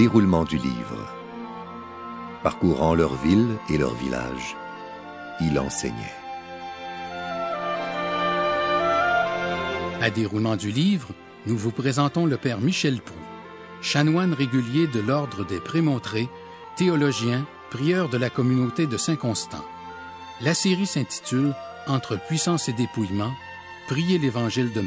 déroulement du livre. Parcourant leurs villes et leurs villages, il enseignait. À déroulement du livre, nous vous présentons le père Michel Proulx, chanoine régulier de l'ordre des Prémontrés, théologien, prieur de la communauté de Saint-Constant. La série s'intitule « Entre puissance et dépouillement, priez l'Évangile de Marc ».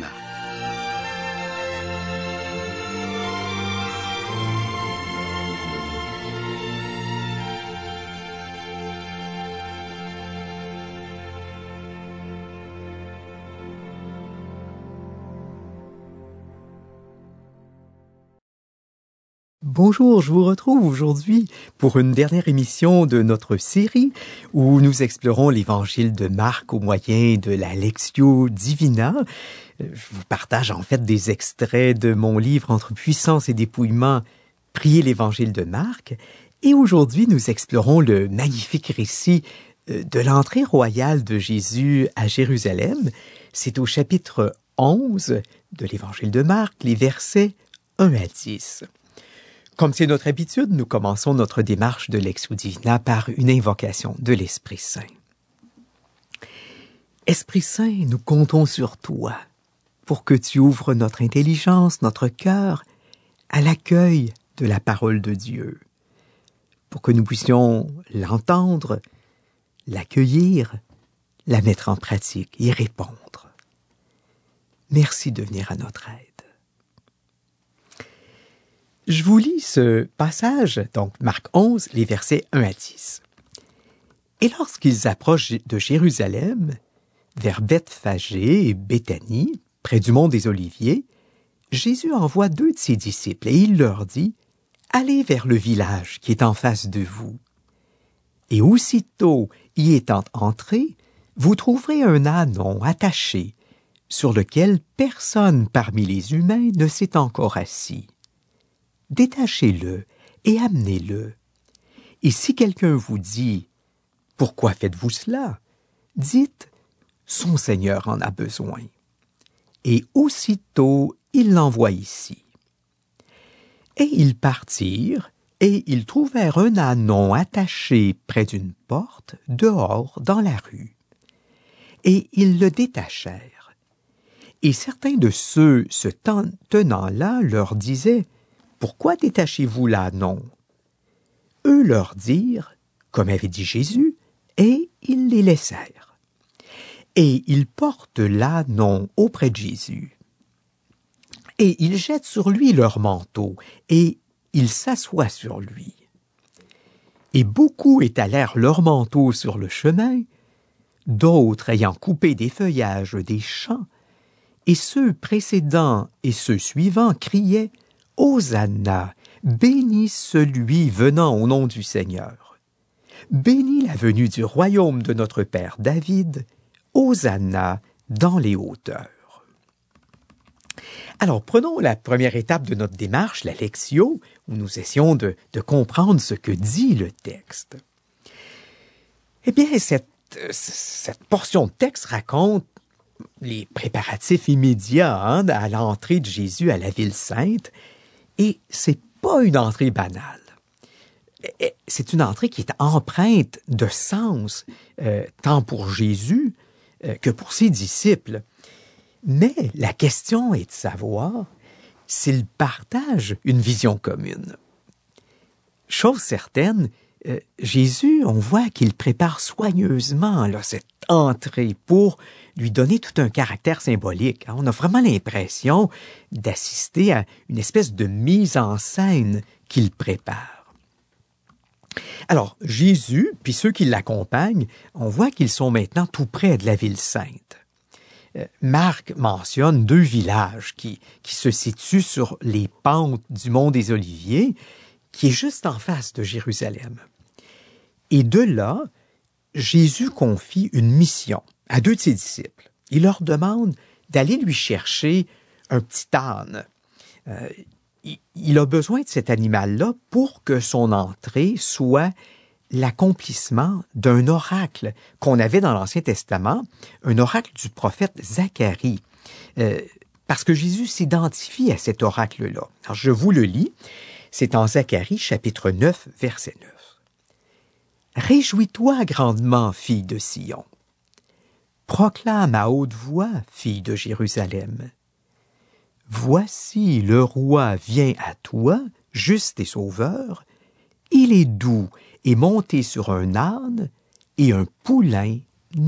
Bonjour, je vous retrouve aujourd'hui pour une dernière émission de notre série où nous explorons l'Évangile de Marc au moyen de la Lectio Divina. Je vous partage en fait des extraits de mon livre Entre puissance et dépouillement, priez l'Évangile de Marc. Et aujourd'hui, nous explorons le magnifique récit de l'entrée royale de Jésus à Jérusalem. C'est au chapitre 11 de l'Évangile de Marc, les versets 1 à 10. Comme c'est notre habitude, nous commençons notre démarche de Lectio Divina par une invocation de l'Esprit Saint. Esprit Saint, nous comptons sur toi pour que tu ouvres notre intelligence, notre cœur, à l'accueil de la parole de Dieu, pour que nous puissions l'entendre, l'accueillir, la mettre en pratique, y répondre. Merci de venir à notre aide. Je vous lis ce passage, donc Marc 11, les versets 1 à 10. « Et lorsqu'ils approchent de Jérusalem, vers Bethphagée et Béthanie, près du mont des Oliviers, Jésus envoie 2 de ses disciples et il leur dit « Allez vers le village qui est en face de vous. Et aussitôt y étant entrés, vous trouverez un ânon attaché, sur lequel personne parmi les humains ne s'est encore assis. Détachez-le et amenez-le. Et si quelqu'un vous dit « Pourquoi faites-vous cela ?» dites « Son Seigneur en a besoin. » Et aussitôt, il l'envoie ici. Et ils partirent, et ils trouvèrent un ânon attaché près d'une porte, dehors, dans la rue. Et ils le détachèrent. Et certains de ceux se tenant là leur disaient « Pourquoi détachez-vous l'ânon » Eux leur dirent, comme avait dit Jésus, et ils les laissèrent. Et ils portent l'ânon auprès de Jésus. Et ils jettent sur lui leur manteau, et ils s'assoient sur lui. Et beaucoup étalèrent leurs manteaux sur le chemin, d'autres ayant coupé des feuillages des champs, et ceux précédents et ceux suivants criaient « Hosanna, béni celui venant au nom du Seigneur. Béni la venue du royaume de notre Père David. Hosanna dans les hauteurs. » Alors, prenons la première étape de notre démarche, la Lectio, où nous essayons de comprendre ce que dit le texte. Eh bien, cette portion de texte raconte les préparatifs immédiats à l'entrée de Jésus à la ville sainte. Et c'est pas une entrée banale. C'est une entrée qui est empreinte de sens, tant pour Jésus que pour ses disciples. Mais la question est de savoir s'ils partagent une vision commune. Chose certaine, Jésus, on voit qu'il prépare soigneusement cette entrée pour lui donner tout un caractère symbolique. On a vraiment l'impression d'assister à une espèce de mise en scène qu'il prépare. Alors, Jésus, puis ceux qui l'accompagnent, on voit qu'ils sont maintenant tout près de la ville sainte. Marc mentionne 2 villages qui se situent sur les pentes du mont des Oliviers, qui est juste en face de Jérusalem. Et de là, Jésus confie une mission à 2 de ses disciples. Il leur demande d'aller lui chercher un petit âne. Il a besoin de cet animal-là pour que son entrée soit l'accomplissement d'un oracle qu'on avait dans l'Ancien Testament, un oracle du prophète Zacharie. Parce que Jésus s'identifie à cet oracle-là. Alors, je vous le lis. C'est en Zacharie, chapitre 9, verset 9. « Réjouis-toi grandement, fille de Sion. Proclame à haute voix, fille de Jérusalem. Voici le roi vient à toi, juste et sauveur. Il est doux et monté sur un âne et un poulain nouveau. »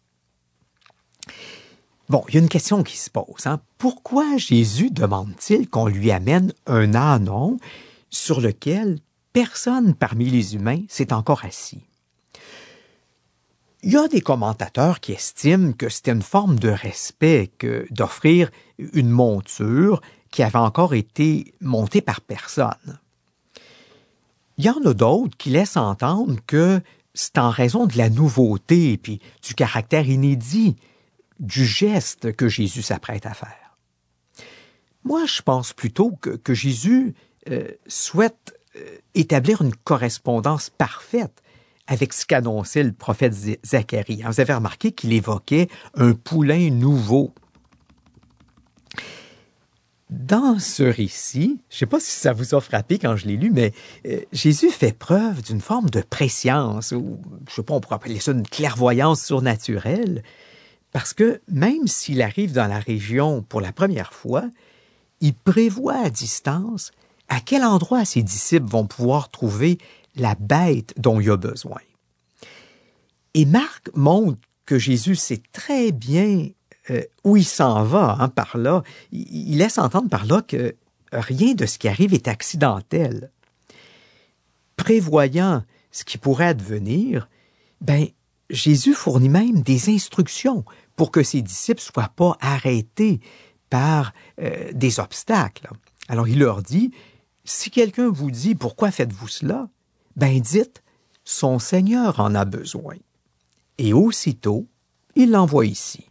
Bon, il y a une question qui se pose. Pourquoi Jésus demande-t-il qu'on lui amène un ânon sur lequel personne parmi les humains s'est encore assis? Il y a des commentateurs qui estiment que c'était une forme de respect que d'offrir une monture qui avait encore été montée par personne. Il y en a d'autres qui laissent entendre que c'est en raison de la nouveauté et puis du caractère inédit du geste que Jésus s'apprête à faire. Moi, je pense plutôt que Jésus souhaite établir une correspondance parfaite avec ce qu'annonçait le prophète Zacharie. Vous avez remarqué qu'il évoquait un poulain nouveau. Dans ce récit, je ne sais pas si ça vous a frappé quand je l'ai lu, mais Jésus fait preuve d'une forme de prescience, ou je ne sais pas, on pourrait appeler ça une clairvoyance surnaturelle, parce que même s'il arrive dans la région pour la première fois, il prévoit à distance à quel endroit ses disciples vont pouvoir trouver la bête dont il a besoin. Et Marc montre que Jésus sait très bien où il s'en va par là. Il laisse entendre par là que rien de ce qui arrive est accidentel. Prévoyant ce qui pourrait advenir, Jésus fournit même des instructions pour que ses disciples ne soient pas arrêtés par des obstacles. Alors il leur dit, si quelqu'un vous dit « Pourquoi faites-vous cela? » Dites « Son Seigneur en a besoin. » Et aussitôt, il l'envoie ici.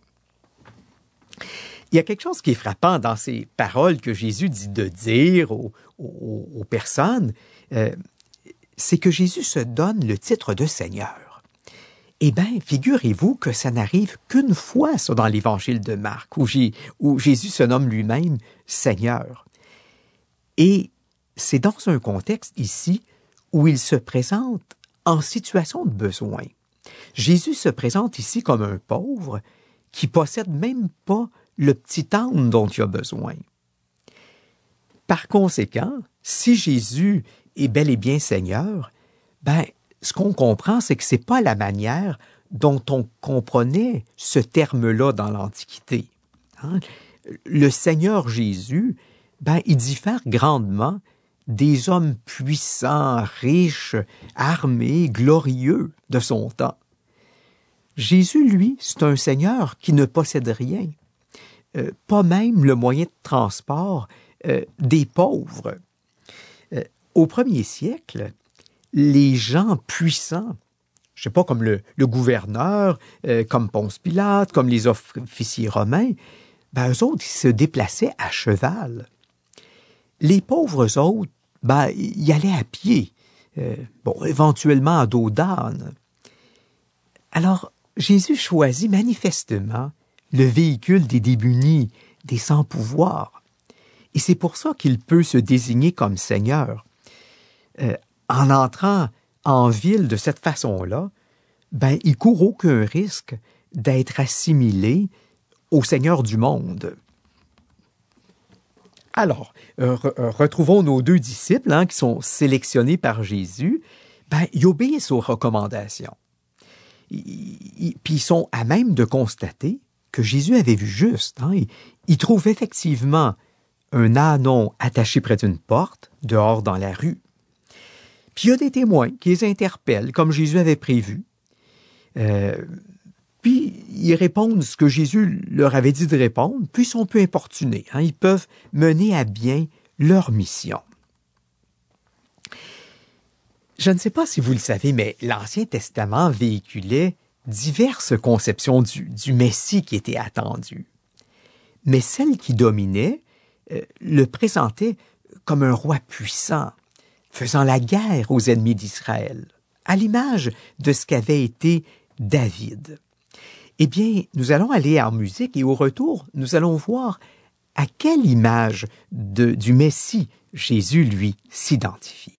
Il y a quelque chose qui est frappant dans ces paroles que Jésus dit de dire aux personnes, c'est que Jésus se donne le titre de Seigneur. Eh bien, figurez-vous que ça n'arrive qu'une fois, ça, dans l'Évangile de Marc, où Jésus se nomme lui-même Seigneur. Et c'est dans un contexte ici où il se présente en situation de besoin. Jésus se présente ici comme un pauvre qui possède même pas le petit âne dont il a besoin. Par conséquent, si Jésus est bel et bien Seigneur, ce qu'on comprend, c'est que c'est pas la manière dont on comprenait ce terme-là dans l'Antiquité. Le Seigneur Jésus, il diffère grandement des hommes puissants, riches, armés, glorieux de son temps. Jésus, lui, c'est un Seigneur qui ne possède rien, pas même le moyen de transport des pauvres. Au premier siècle, les gens puissants, je ne sais pas, comme le gouverneur, comme Ponce Pilate, comme les officiers romains, eux autres, ils se déplaçaient à cheval. Les pauvres autres, y allaient à pied, éventuellement à dos d'âne. Alors, Jésus choisit manifestement le véhicule des démunis, des sans-pouvoir. Et c'est pour ça qu'il peut se désigner comme Seigneur. En entrant en ville de cette façon-là, il court aucun risque d'être assimilé au Seigneur du monde. Alors, retrouvons nos deux disciples qui sont sélectionnés par Jésus. Ils obéissent aux recommandations. Puis ils sont à même de constater que Jésus avait vu juste. Il trouve effectivement un ânon attaché près d'une porte, dehors dans la rue. Puis il y a des témoins qui les interpellent, comme Jésus avait prévu. Puis ils répondent ce que Jésus leur avait dit de répondre, puis ils sont peu importunés. Ils peuvent mener à bien leur mission. Je ne sais pas si vous le savez, mais l'Ancien Testament véhiculait diverses conceptions du Messie qui était attendu. Mais celle qui dominait le présentait comme un roi puissant, faisant la guerre aux ennemis d'Israël, à l'image de ce qu'avait été David. Eh bien, nous allons aller en musique et au retour, nous allons voir à quelle image du Messie Jésus, lui, s'identifie.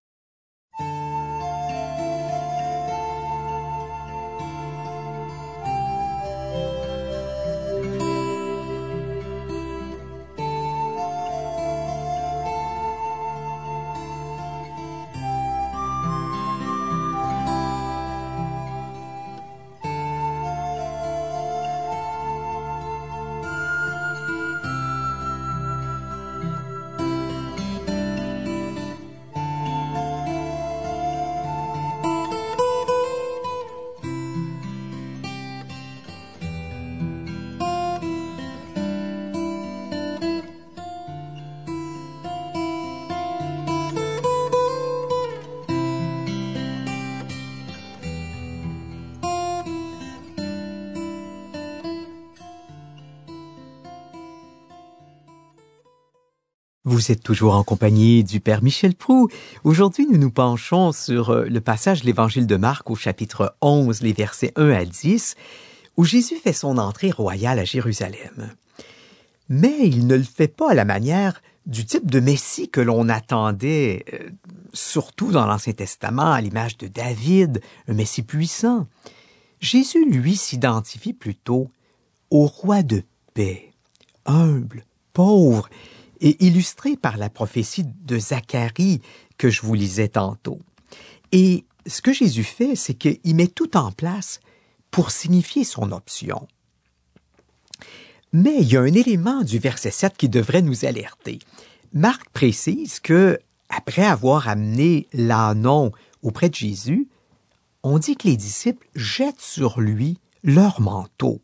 Vous êtes toujours en compagnie du Père Michel Proulx. Aujourd'hui, nous nous penchons sur le passage de l'Évangile de Marc au chapitre 11, les versets 1 à 10, où Jésus fait son entrée royale à Jérusalem. Mais il ne le fait pas à la manière du type de Messie que l'on attendait, surtout dans l'Ancien Testament, à l'image de David, un Messie puissant. Jésus, lui, s'identifie plutôt au roi de paix, humble, pauvre, et illustré par la prophétie de Zacharie que je vous lisais tantôt. Et ce que Jésus fait, c'est qu'il met tout en place pour signifier son option. Mais il y a un élément du verset 7 qui devrait nous alerter. Marc précise que, après avoir amené l'ânon auprès de Jésus, on dit que les disciples jettent sur lui leur manteau.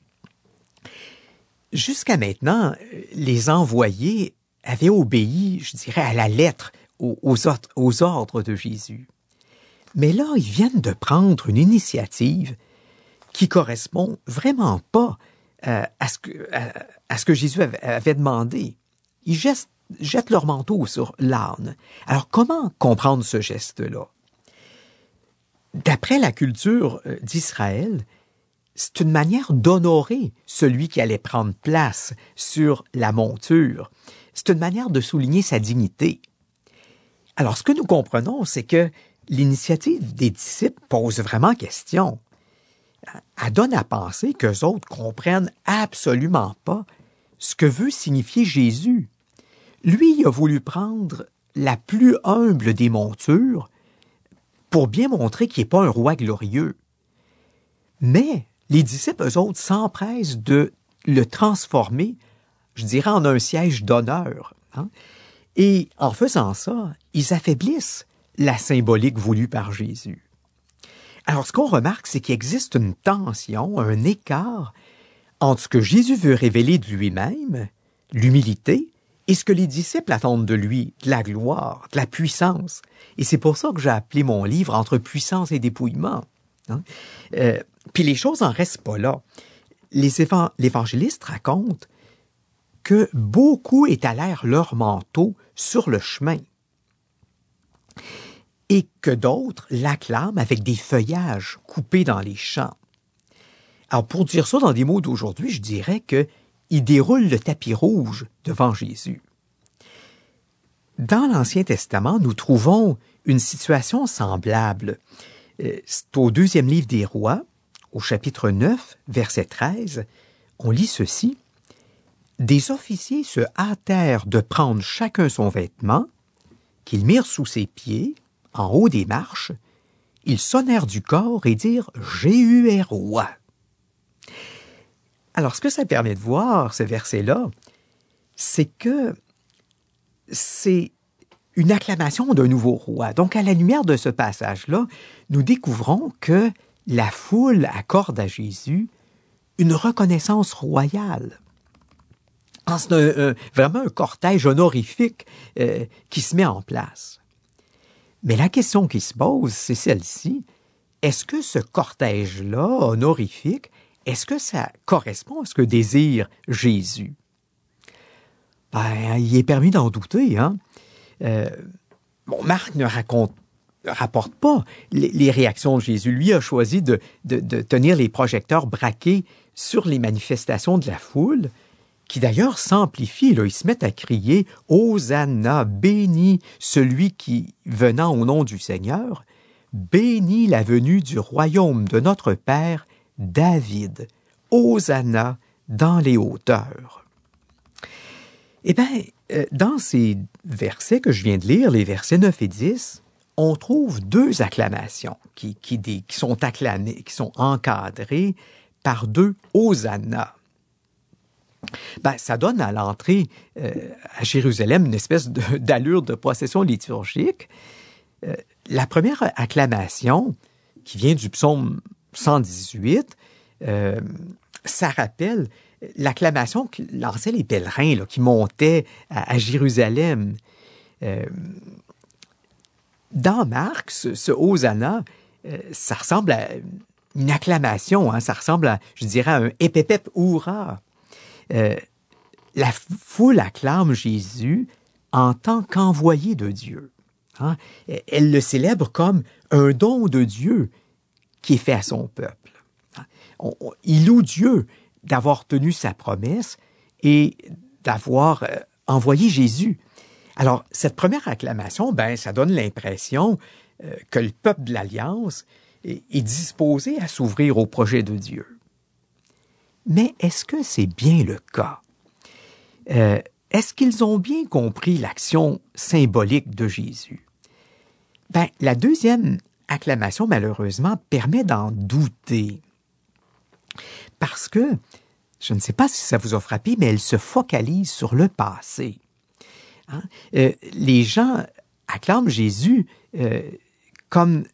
Jusqu'à maintenant, les envoyés avaient obéi, je dirais, à la lettre aux ordres de Jésus. Mais là, ils viennent de prendre une initiative qui correspond vraiment pas à ce que Jésus avait demandé. Ils jettent leur manteau sur l'âne. Alors, comment comprendre ce geste-là? D'après la culture d'Israël, c'est une manière d'honorer celui qui allait prendre place sur la monture. C'est une manière de souligner sa dignité. Alors, ce que nous comprenons, c'est que l'initiative des disciples pose vraiment question. Elle donne à penser qu'eux autres comprennent absolument pas ce que veut signifier Jésus. Lui, il a voulu prendre la plus humble des montures pour bien montrer qu'il n'est pas un roi glorieux. Mais les disciples, eux autres, s'empressent de le transformer, je dirais, en un siège d'honneur. Hein? Et en faisant ça, ils affaiblissent la symbolique voulue par Jésus. Alors, ce qu'on remarque, c'est qu'il existe une tension, un écart entre ce que Jésus veut révéler de lui-même, l'humilité, et ce que les disciples attendent de lui, de la gloire, de la puissance. Et c'est pour ça que j'ai appelé mon livre « Entre puissance et dépouillement ». Hein? Puis les choses en restent pas là. L'évangéliste raconte que beaucoup étalèrent leur manteau sur le chemin et que d'autres l'acclament avec des feuillages coupés dans les champs. Alors pour dire ça dans des mots d'aujourd'hui, je dirais qu'ils déroulent le tapis rouge devant Jésus. Dans l'Ancien Testament, nous trouvons une situation semblable. C'est au 2e livre des Rois, au chapitre 9, verset 13, on lit ceci. « Des officiers se hâtèrent de prendre chacun son vêtement, qu'ils mirent sous ses pieds, en haut des marches. Ils sonnèrent du corps et dirent « Jéhu est roi ». Alors, ce que ça permet de voir, ce verset-là, c'est que c'est une acclamation d'un nouveau roi. Donc, à la lumière de ce passage-là, nous découvrons que la foule accorde à Jésus une reconnaissance royale. C'est vraiment un cortège honorifique qui se met en place. Mais la question qui se pose, c'est celle-ci. Est-ce que ce cortège-là, honorifique, est-ce que ça correspond à ce que désire Jésus? Il est permis d'en douter, hein? Marc ne rapporte pas les réactions de Jésus. Lui a choisi de tenir les projecteurs braqués sur les manifestations de la foule qui d'ailleurs s'amplifient. Là, ils se mettent à crier « Hosanna, béni celui qui, venant au nom du Seigneur, béni la venue du royaume de notre Père David. Hosanna dans les hauteurs. » Eh bien, dans ces versets que je viens de lire, les versets 9 et 10, on trouve deux acclamations qui sont acclamées, qui sont encadrées par deux Hosanna. Ben, ça donne à l'entrée à Jérusalem une espèce d'allure de procession liturgique. La première acclamation, qui vient du psaume 118, ça rappelle l'acclamation que lançaient les pèlerins là, qui montaient à Jérusalem. Dans Marc, ce Hosanna, ça ressemble à une acclamation, hein, ça ressemble à, je dirais, à un « épépép hurrah ». La foule acclame Jésus en tant qu'envoyé de Dieu. Hein? Elle le célèbre comme un don de Dieu qui est fait à son peuple. Il loue Dieu d'avoir tenu sa promesse et d'avoir envoyé Jésus. Alors, cette première acclamation, ben, ça donne l'impression que le peuple de l'Alliance est disposé à s'ouvrir au projet de Dieu. Mais est-ce que c'est bien le cas? Est-ce qu'ils ont bien compris l'action symbolique de Jésus? Ben, la deuxième acclamation, malheureusement, permet d'en douter. Parce que, je ne sais pas si ça vous a frappé, mais elle se focalise sur le passé. Hein? Les gens acclament Jésus comme...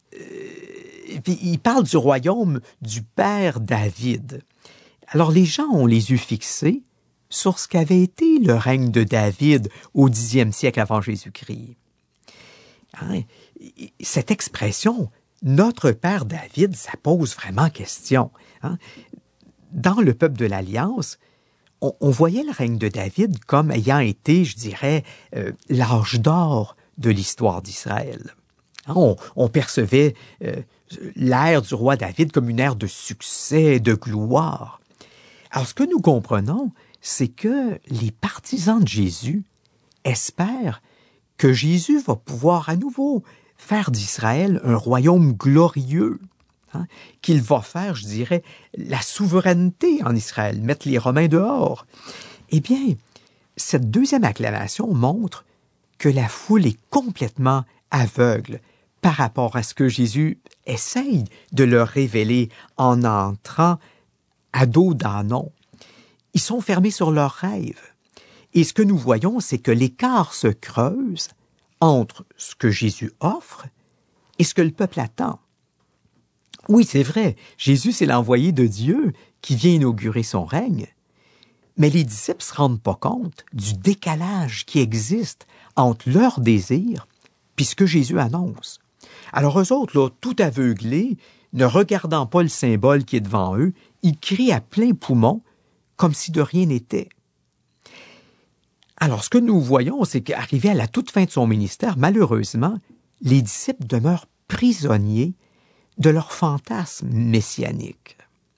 ils parlent du royaume du Père David. Alors les gens ont les yeux fixés sur ce qu'avait été le règne de David au 10e siècle avant Jésus-Christ. Hein? Cette expression, notre Père David, ça pose vraiment question. Hein? Dans le peuple de l'Alliance, on voyait le règne de David comme ayant été, je dirais, l'âge d'or de l'histoire d'Israël. Hein? On percevait l'ère du roi David comme une ère de succès, de gloire. Alors, ce que nous comprenons, c'est que les partisans de Jésus espèrent que Jésus va pouvoir à nouveau faire d'Israël un royaume glorieux, hein, qu'il va faire, je dirais, la souveraineté en Israël, mettre les Romains dehors. Eh bien, cette deuxième acclamation montre que la foule est complètement aveugle par rapport à ce que Jésus essaye de leur révéler en entrant à dos d'ânon. Ils sont fermés sur leurs rêves. Et ce que nous voyons, c'est que l'écart se creuse entre ce que Jésus offre et ce que le peuple attend. Oui, c'est vrai, Jésus, c'est l'envoyé de Dieu qui vient inaugurer son règne. Mais les disciples ne se rendent pas compte du décalage qui existe entre leurs désirs et ce que Jésus annonce. Alors eux autres, là, tout aveuglés, ne regardant pas le symbole qui est devant eux, ils crient à plein poumon comme si de rien n'était. Alors, ce que nous voyons, c'est qu'arrivé à la toute fin de son ministère, malheureusement, les disciples demeurent prisonniers de leur fantasme messianique.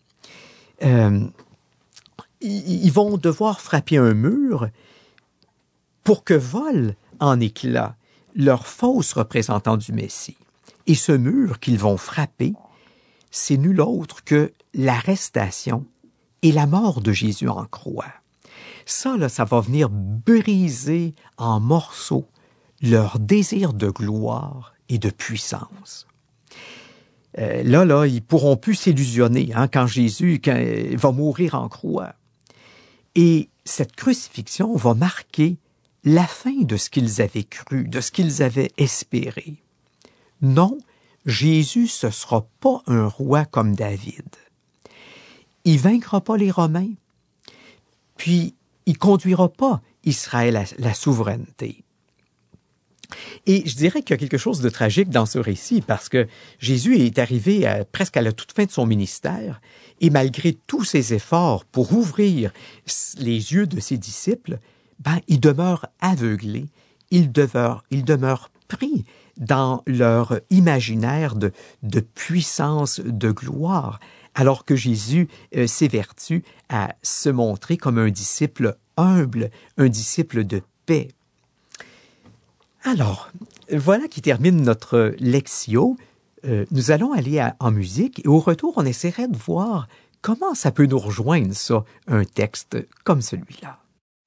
Ils vont devoir frapper un mur pour que vole en éclats leur fausse représentant du Messie. Et ce mur qu'ils vont frapper, c'est nul autre que l'arrestation et la mort de Jésus en croix. Ça, là, ça va venir briser en morceaux leur désir de gloire et de puissance. Là, ils pourront plus s'illusionner quand Jésus va mourir en croix. Et cette crucifixion va marquer la fin de ce qu'ils avaient cru, de ce qu'ils avaient espéré. Non, Jésus, ce ne sera pas un roi comme David. Il ne vaincra pas les Romains, puis il ne conduira pas Israël à la souveraineté. Et je dirais qu'il y a quelque chose de tragique dans ce récit, parce que Jésus est arrivé presque à la toute fin de son ministère, et malgré tous ses efforts pour ouvrir les yeux de ses disciples, il demeure aveuglé, il demeure pris dans leur imaginaire de puissance, de gloire, alors que Jésus s'évertue à se montrer comme un disciple humble, un disciple de paix. Alors, voilà qui termine notre lectio. Nous allons aller en musique et au retour, on essaierait de voir comment ça peut nous rejoindre, ça, un texte comme celui-là.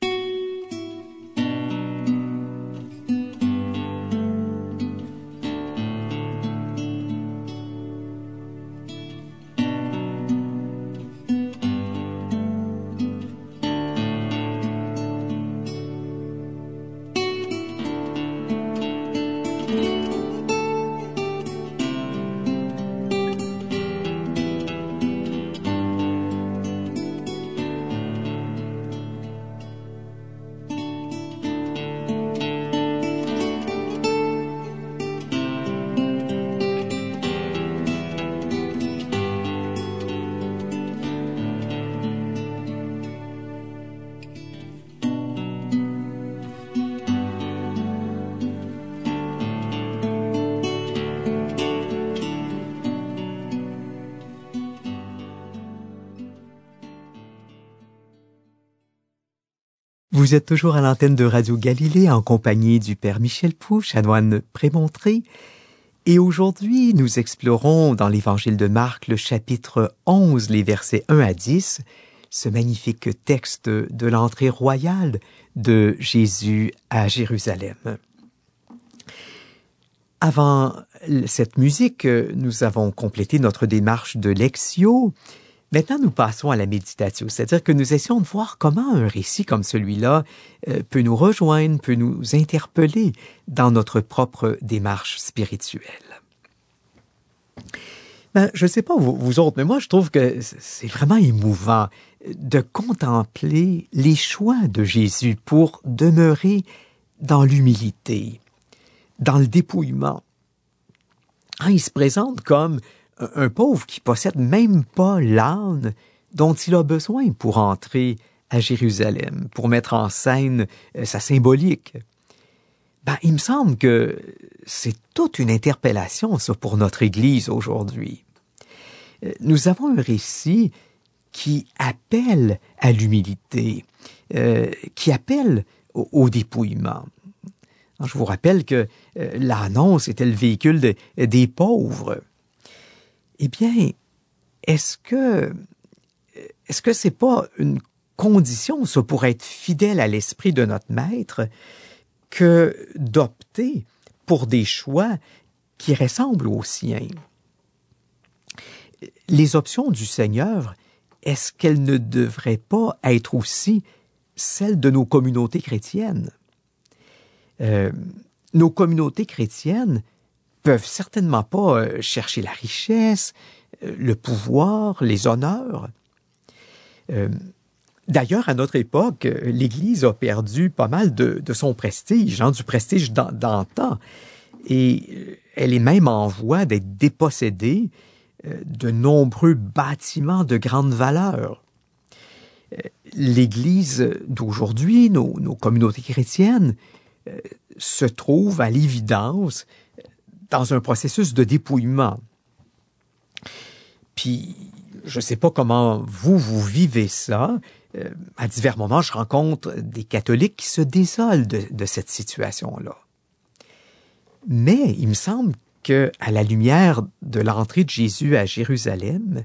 Vous êtes toujours à l'antenne de Radio Galilée en compagnie du Père Michel Proulx, chanoine prémontré. Et aujourd'hui, nous explorons dans l'Évangile de Marc le chapitre 11, les versets 1 à 10, ce magnifique texte de l'entrée royale de Jésus à Jérusalem. Avant cette musique, nous avons complété notre démarche de lectio. Maintenant, nous passons à la méditatio, c'est-à-dire que nous essayons de voir comment un récit comme celui-là peut nous rejoindre, peut nous interpeller dans notre propre démarche spirituelle. Je ne sais pas vous autres, mais moi je trouve que c'est vraiment émouvant de contempler les choix de Jésus pour demeurer dans l'humilité, dans le dépouillement. Il se présente comme un pauvre qui possède même pas l'âne dont il a besoin pour entrer à Jérusalem, pour mettre en scène sa symbolique. Il me semble que c'est toute une interpellation, ça, pour notre Église aujourd'hui. Nous avons un récit qui appelle à l'humilité, qui appelle au dépouillement. Je vous rappelle que l'annonce était le véhicule des pauvres. Eh bien, est-ce que c'est pas une condition, ça, pour être fidèle à l'esprit de notre Maître, que d'opter pour des choix qui ressemblent aux siens? Les options du Seigneur, est-ce qu'elles ne devraient pas être aussi celles de nos communautés chrétiennes? Nos communautés chrétiennes peuvent certainement pas chercher la richesse, le pouvoir, les honneurs. D'ailleurs, à notre époque, l'Église a perdu pas mal de son prestige, du prestige d'antan, et elle est même en voie d'être dépossédée de nombreux bâtiments de grande valeur. L'Église d'aujourd'hui, nos communautés chrétiennes, se trouvent à l'évidence dans un processus de dépouillement. Puis, je ne sais pas comment vous vivez ça. À divers moments, je rencontre des catholiques qui se désolent de cette situation-là. Mais il me semble qu'à la lumière de l'entrée de Jésus à Jérusalem,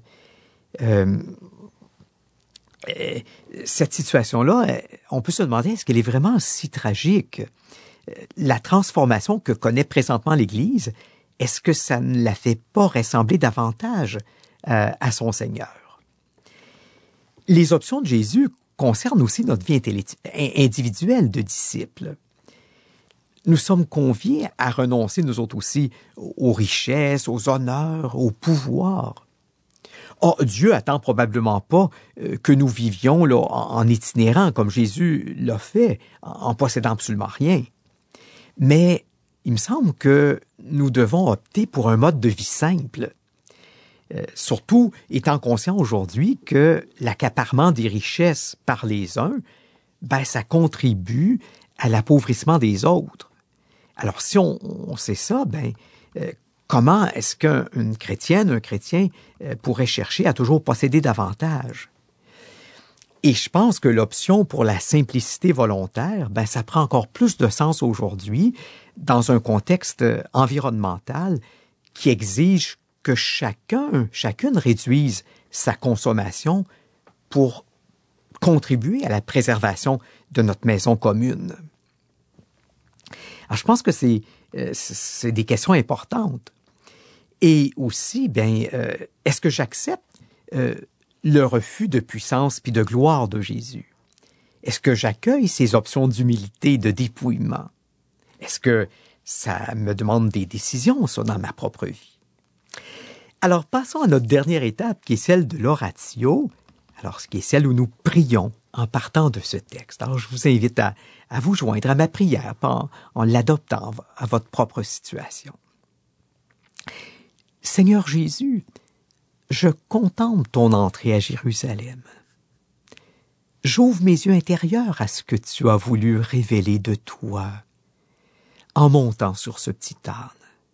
cette situation-là, on peut se demander, est-ce qu'elle est vraiment si tragique? La transformation que connaît présentement l'Église, est-ce que ça ne la fait pas ressembler davantage à son Seigneur? Les options de Jésus concernent aussi notre vie individuelle de disciples. Nous sommes conviés à renoncer, nous autres aussi, aux richesses, aux honneurs, au pouvoir. Dieu attend probablement pas que nous vivions là, en itinérant comme Jésus l'a fait, en possédant absolument rien. Mais il me semble que nous devons opter pour un mode de vie simple. Surtout étant conscient aujourd'hui que l'accaparement des richesses par les uns, ça contribue à l'appauvrissement des autres. Alors si on sait ça, comment est-ce qu'une chrétienne, un chrétien pourrait chercher à toujours posséder davantage? Et je pense que l'option pour la simplicité volontaire, ça prend encore plus de sens aujourd'hui dans un contexte environnemental qui exige que chacune réduise sa consommation pour contribuer à la préservation de notre maison commune. Alors, je pense que c'est des questions importantes. Et aussi, est-ce que j'accepte le refus de puissance puis de gloire de Jésus? Est-ce que j'accueille ces options d'humilité, de dépouillement? Est-ce que ça me demande des décisions, ça, dans ma propre vie? Alors, passons à notre dernière étape, qui est celle de l'oratio, alors ce qui est celle où nous prions en partant de ce texte. Alors, je vous invite à vous joindre à ma prière en l'adoptant à votre propre situation. Seigneur Jésus, je contemple ton entrée à Jérusalem. J'ouvre mes yeux intérieurs à ce que tu as voulu révéler de toi en montant sur ce petit âne.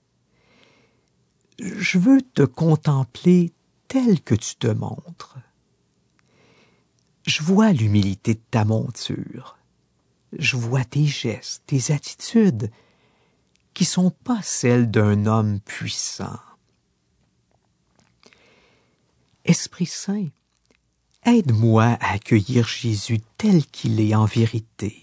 Je veux te contempler tel que tu te montres. Je vois l'humilité de ta monture. Je vois tes gestes, tes attitudes, qui sont pas celles d'un homme puissant. Esprit Saint, aide-moi à accueillir Jésus tel qu'il est en vérité.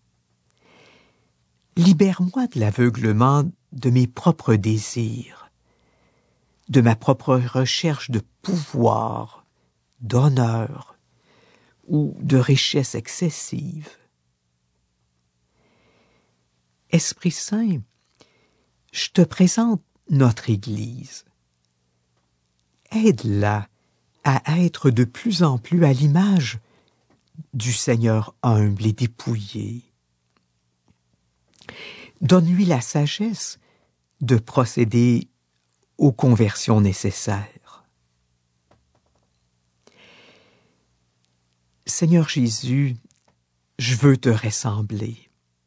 Libère-moi de l'aveuglement de mes propres désirs, de ma propre recherche de pouvoir, d'honneur ou de richesse excessive. Esprit Saint, je te présente notre Église. Aide-la à être de plus en plus à l'image du Seigneur humble et dépouillé. Donne-lui la sagesse de procéder aux conversions nécessaires. Seigneur Jésus, je veux te ressembler.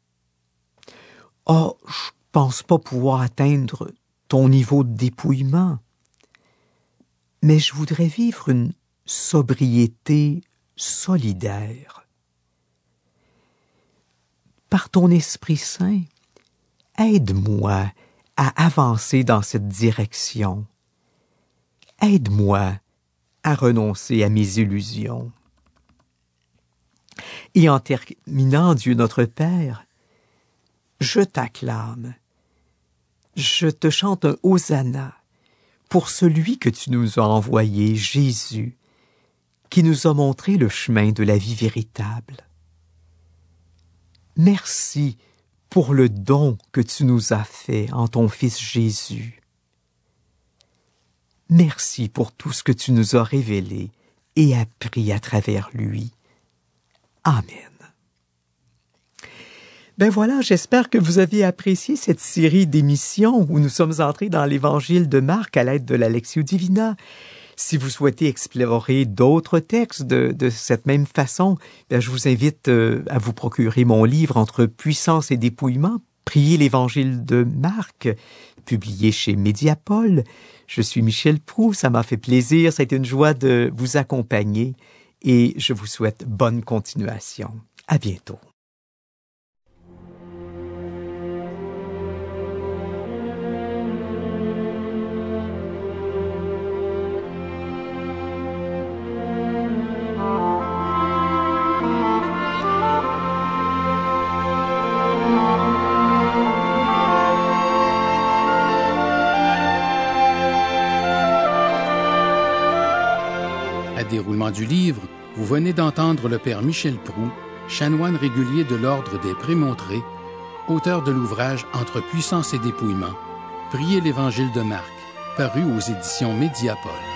Oh, je pense pas pouvoir atteindre ton niveau de dépouillement, mais je voudrais vivre une sobriété solidaire. Par ton Esprit Saint, aide-moi à avancer dans cette direction. Aide-moi à renoncer à mes illusions. Et en terminant, Dieu notre Père, je t'acclame. Je te chante un Hosanna pour celui que tu nous as envoyé, Jésus, qui nous a montré le chemin de la vie véritable. Merci pour le don que tu nous as fait en ton Fils Jésus. Merci pour tout ce que tu nous as révélé et appris à travers lui. Amen. Voilà, j'espère que vous avez apprécié cette série d'émissions où nous sommes entrés dans l'Évangile de Marc à l'aide de la Lectio Divina. Si vous souhaitez explorer d'autres textes de cette même façon, je vous invite à vous procurer mon livre Entre puissance et dépouillement, Priez l'Évangile de Marc, publié chez Mediapol. Je suis Michel Proulx, ça m'a fait plaisir, ça a été une joie de vous accompagner et je vous souhaite bonne continuation. À bientôt. Déroulement du livre, vous venez d'entendre le père Michel Proulx, chanoine régulier de l'Ordre des Prémontrés, auteur de l'ouvrage Entre puissance et dépouillement, Priez l'Évangile de Marc, paru aux éditions Mediapol.